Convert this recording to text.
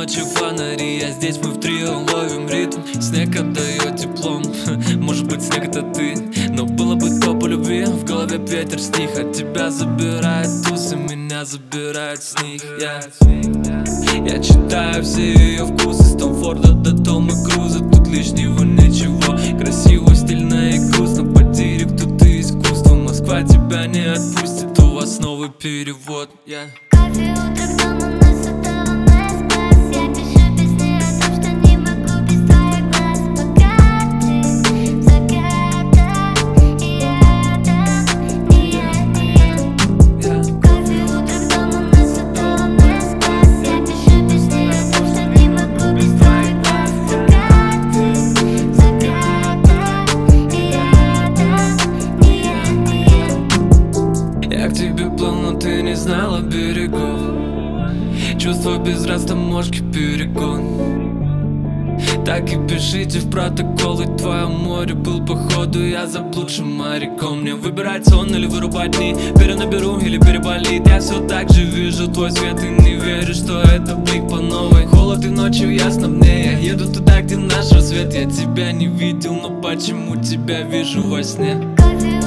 ночи фонари, а здесь мы втроем ловим ритм. Снег отдает теплом, может быть снег это ты. Но было бы то по любви, в голове ветер стих. От тебя забирает тусы, меня забирает с них. Я читаю все ее вкусы, с Том Форда до Тома Круза. Тут лишнего ничего, красиво, стильно и грустно. По директу ты искусство, Москва тебя не отпустит. У вас новый перевод. Кофе, утро, дома, нас этого насквозь. Я пишу песни о том, что не могу без твоих глаз. Пока ты в закатах, и я там, не я. Кофе, утро, дома, нас этого насквозь. Я пишу песни о том, что не могу без твоих глаз. Пока ты в закатах, и я там, не я. Я к тебе плыл, но ты не знала берегов. Чувство без растаможки перегон. Так и пишите в протоколы, твое море был походу я заблудшим моряком. Мне выбирать сон или вырубать дни, перенаберу или переболит. Я все так же вижу твой свет и не верю, что это блик по новой. Холод и ночью ясно мне, я еду туда, где наш рассвет. Я тебя не видел, но почему тебя вижу во сне? Кофе,